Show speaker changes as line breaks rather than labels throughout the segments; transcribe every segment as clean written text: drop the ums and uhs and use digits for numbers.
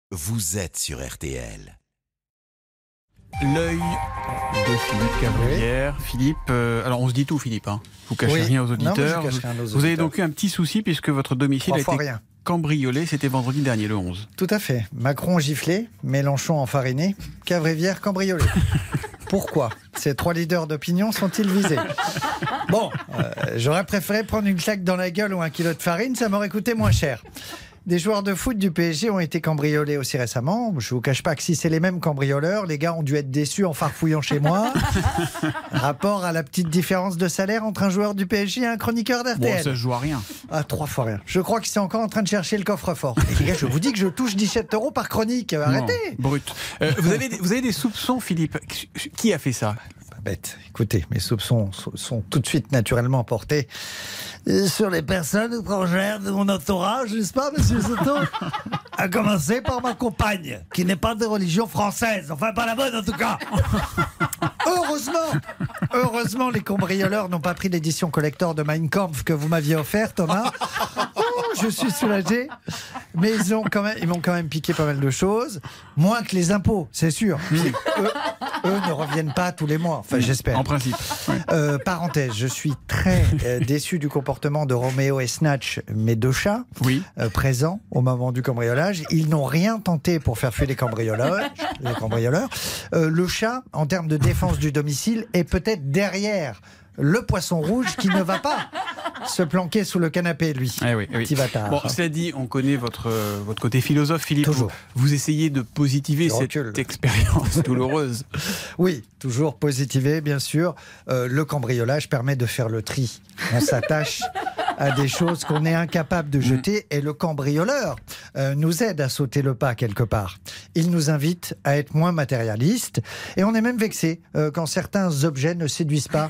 vous êtes sur RTL.
L'œil de Philippe Cavrière. Oui. Philippe, alors on se dit tout, Philippe. Hein. Vous cachez rien aux auditeurs.
Non, rien aux
vous avez donc eu un petit souci puisque votre domicile a été cambriolé. C'était vendredi dernier, le 11.
Tout à fait. Macron giflé, Mélenchon enfariné, Cavrière cambriolé. Pourquoi ces trois leaders d'opinion sont-ils visés? Bon, j'aurais préféré prendre une claque dans la gueule ou un kilo de farine, ça m'aurait coûté moins cher. Des joueurs de foot du PSG ont été cambriolés aussi récemment. Je ne vous cache pas que si c'est les mêmes cambrioleurs, les gars ont dû être déçus en farfouillant chez moi. Rapport à la petite différence de salaire entre un joueur du PSG et un chroniqueur d'RTL.
Bon, ça se joue à rien.
Ah, 3 fois rien. Je crois qu'ils sont encore en train de chercher le coffre-fort. Les gars, je vous dis que je touche 17 € par chronique. Arrêtez.
Non, brut. Vous avez des soupçons, Philippe? Qui a fait ça?
Pas bête. Écoutez, mes soupçons sont tout de suite naturellement portés sur les personnes étrangères de mon entourage, n'est-ce pas, monsieur Soto? À commencer par ma compagne, qui n'est pas de religion française. Enfin, pas la bonne, en tout cas. Heureusement, les cambrioleurs n'ont pas pris l'édition collector de Mein Kampf que vous m'aviez offert, Thomas. Je suis soulagé. Mais ils m'ont quand même piqué pas mal de choses. Moins que les impôts, c'est sûr. Eux ne reviennent pas tous les mois. Enfin, j'espère.
En principe. Oui.
Parenthèse, je suis très déçu du comportement de Roméo et Snatch, mes deux chats, présents au moment du cambriolage. Ils n'ont rien tenté pour faire fuir les cambrioleurs. Le chat, en termes de défense du domicile, est peut-être derrière le poisson rouge qui ne va pas se planquer sous le canapé, lui.
Oui. Petit bâtard. Bon, cela dit, on connaît votre côté philosophe, Philippe.
Toujours.
Vous essayez de positiver cette expérience douloureuse.
Oui, toujours positiver, bien sûr. Le cambriolage permet de faire le tri. On s'attache à des choses qu'on est incapable de jeter et le cambrioleur nous aide à sauter le pas quelque part. Il nous invite à être moins matérialistes et on est même vexé quand certains objets ne séduisent pas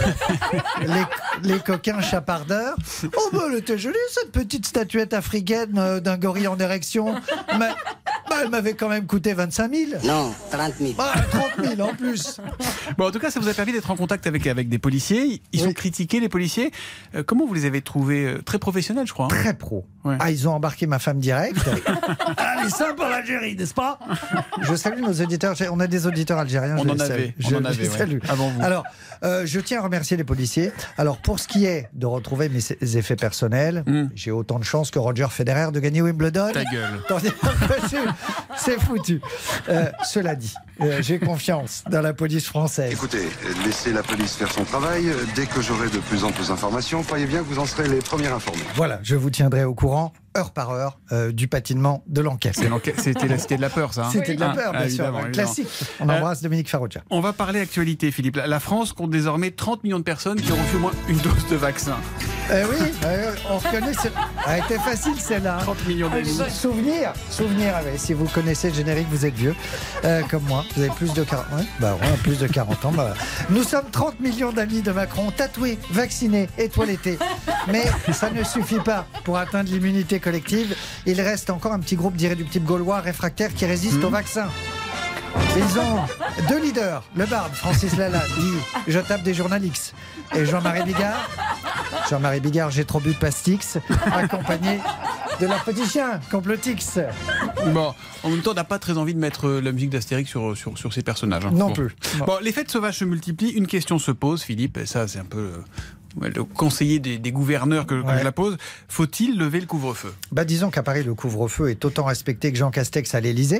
les coquins chapardeurs. Oh ben elle était jolie cette petite statuette africaine d'un gorille en érection. Mais elle m'avait quand même coûté 25 000.
Non, 30 000.
30 000 en plus.
Bon, en tout cas, ça vous a permis d'être en contact avec des policiers. Ils sont critiqués, les policiers. Comment vous les avez trouvés? Très professionnels, je crois. Hein.
Très pro. Ouais. Ah, ils ont embarqué ma femme direct. Allez, ça pour l'Algérie, n'est-ce pas? Je salue nos auditeurs. On a des auditeurs algériens.
On en avait.
Je salue.
Avant vous.
Alors, je tiens à remercier les policiers. Alors, pour ce qui est de retrouver mes effets personnels, j'ai autant de chance que Roger Federer de gagner Wimbledon.
Ta gueule.
C'est foutu. Cela dit, j'ai confiance dans la police française.
Écoutez, laissez la police faire son travail. Dès que j'aurai de plus amples informations, croyez bien que vous en serez les premiers informés.
Voilà, je vous tiendrai au courant, heure par heure, du patinement de l'enquête.
C'était de la peur, ça. Hein.
C'était de la peur, bien sûr. Classique. On embrasse Dominique Farrugia.
On va parler actualité, Philippe. La France compte désormais 30 millions de personnes qui ont reçu au moins une dose de vaccin.
Oui, on reconnaît. Elle a été facile celle-là.
30 millions d'amis.
Souvenir. Si vous connaissez le générique, vous êtes vieux, comme moi. Vous avez plus de 40 ans. Plus de 40 ans. Nous sommes 30 millions d'amis de Macron, tatoués, vaccinés et toilettés. Mais ça ne suffit pas pour atteindre l'immunité collective. Il reste encore un petit groupe d'irréductibles gaulois réfractaires qui résistent au vaccin. Ils ont 2 leaders, le barde Francis Lalanne dit « Je tape des journalistes » et Jean-Marie Bigard, j'ai trop bu de pastix, accompagné de leur petit chien, Complotix.
Bon, en même temps, on n'a pas très envie de mettre la musique d'Astérix sur ces personnages. Hein.
Non plus.
Bon, les fêtes sauvages se multiplient. Une question se pose, Philippe, et ça c'est un peu le conseiller des gouverneurs que je la pose. Faut-il lever le couvre-feu?
Disons qu'à Paris, le couvre-feu est autant respecté que Jean Castex à l'Élysée.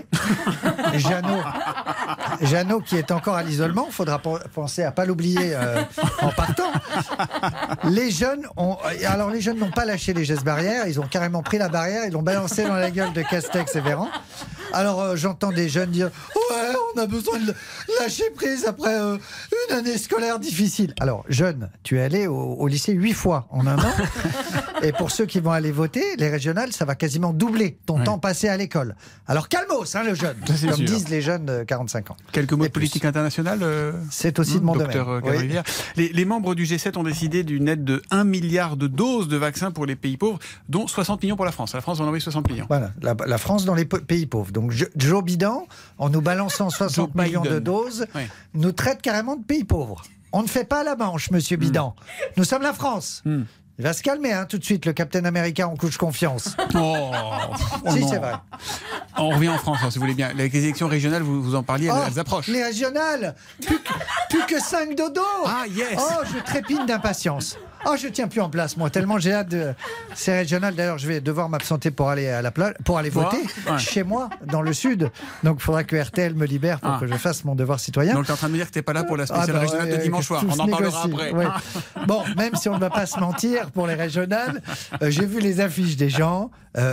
Jeannot qui est encore à l'isolement, il faudra penser à ne pas l'oublier en partant. Les jeunes n'ont pas lâché les gestes barrières, ils ont carrément pris la barrière, ils l'ont balancé dans la gueule de Castex et Véran. Alors j'entends des jeunes dire « Ouais, on a besoin de lâcher prise après une année scolaire difficile. » Alors jeune, tu es allé au lycée 8 fois en un an. Et pour ceux qui vont aller voter, les régionales, ça va quasiment doubler ton temps passé à l'école. Alors calmos, le jeune, comme disent les jeunes de 45 ans.
Quelques mots de politique internationale
c'est aussi de mon domaine.
Docteur Cavrière. Les membres du G7 ont décidé d'une aide de 1 milliard de doses de vaccins pour les pays pauvres, dont 60 millions pour la France. La France en a envoyé 60 millions.
Voilà, la France dans les pays pauvres. Donc Joe Biden, en nous balançant 60 millions de doses, nous traite carrément de pays pauvres. On ne fait pas la manche, monsieur Biden. Nous sommes la France. Il va se calmer tout de suite, le Captain America en couche confiance.
Oh,
Si,
non.
c'est vrai.
On revient en France, si vous voulez bien. Les élections régionales, vous en parliez, elles approchent.
Les régionales, plus que 5 dodos.
Ah, yes.
Oh, je trépigne d'impatience. Oh, je tiens plus en place, moi, tellement j'ai hâte de ces régionales. D'ailleurs, je vais devoir m'absenter pour aller à la plage, pour aller voter chez moi, dans le sud. Donc, il faudra que RTL me libère pour que je fasse mon devoir citoyen.
Donc, tu es en train de me dire que tu n'es pas là pour la spéciale régionale de dimanche soir. On en parlera après.
Ouais. Bon, même si on ne va pas se mentir, pour les régionales, j'ai vu les affiches des gens.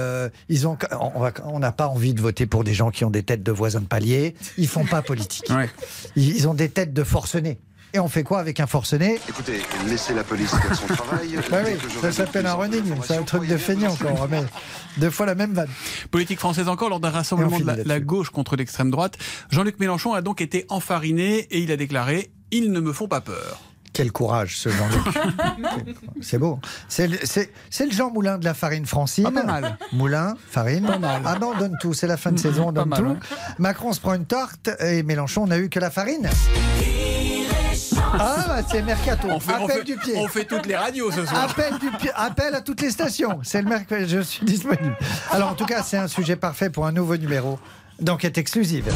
On n'a pas envie de voter pour des gens qui ont des têtes de voisins de palier. Ils font pas politique.
Ouais.
Ils ont des têtes de forcenés. Et on fait quoi avec un forcené?
Écoutez, laissez la police faire son travail.
Bah oui,
Dès que j'aurai
ça s'appelle
de
un
plus
running, c'est un
d'informations,
truc de
croyez bien
feignant
que
quand on remet 2 fois la même vanne.
Politique française encore, lors d'un rassemblement de la gauche contre l'extrême droite, Jean-Luc Mélenchon a donc été enfariné et il a déclaré « Ils ne me font pas peur ».
Quel courage, ce Jean-Luc. C'est beau. C'est le Jean Moulin de la farine Francine.
Pas mal.
Moulin, farine.
Pas mal.
Ah ben, on donne tout. C'est la fin de saison, on donne
mal,
tout.
ouais.
Macron se prend une tarte et Mélenchon, on n'a eu que la farine. Ah, bah, c'est Mercato. Appel du pied.
On fait toutes les radios ce soir.
Appel à toutes les stations. C'est le mercredi, je suis disponible. Alors, en tout cas, c'est un sujet parfait pour un nouveau numéro d'Enquête exclusive.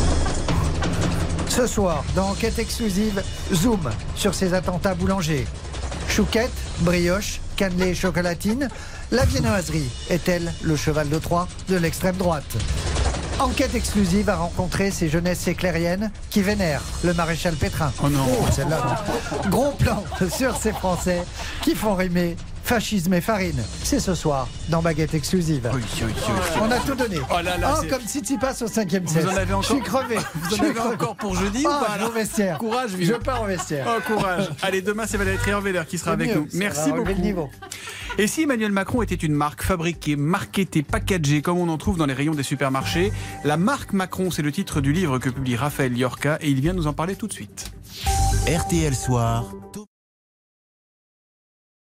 Ce soir, dans Enquête exclusive, zoom sur ces attentats boulangers. Chouquette, brioche, cannelé et chocolatine. La viennoiserie est-elle le cheval de Troie de l'extrême droite? Enquête exclusive a rencontré ces jeunesses éclairiennes qui vénèrent le maréchal Pétrin.
Oh non.
Celle-là, non. Gros plan sur ces Français qui font rimer fascisme et farine. C'est ce soir dans Baguette exclusive.
Oui.
On a tout donné.
Oh là là, c'est-
comme Tsitsipas au 5e set.
Vous en avez encore?
Je suis crevé.
Vous en avez encore pour jeudi ou pas
Je vais au vestiaire.
Courage,
Je
vieux.
pars au vestiaire.
Oh, courage. Allez, demain, c'est Valérie Trierweiler qui sera
C'est
avec
mieux,
nous.
ça
Merci
va relever
beaucoup.
le niveau.
Et si Emmanuel Macron était une marque fabriquée, marketée, packagée, comme on en trouve dans les rayons des supermarchés? La marque Macron, c'est le titre du livre que publie Raphaël Liorca et il vient nous en parler tout de suite.
RTL Soir.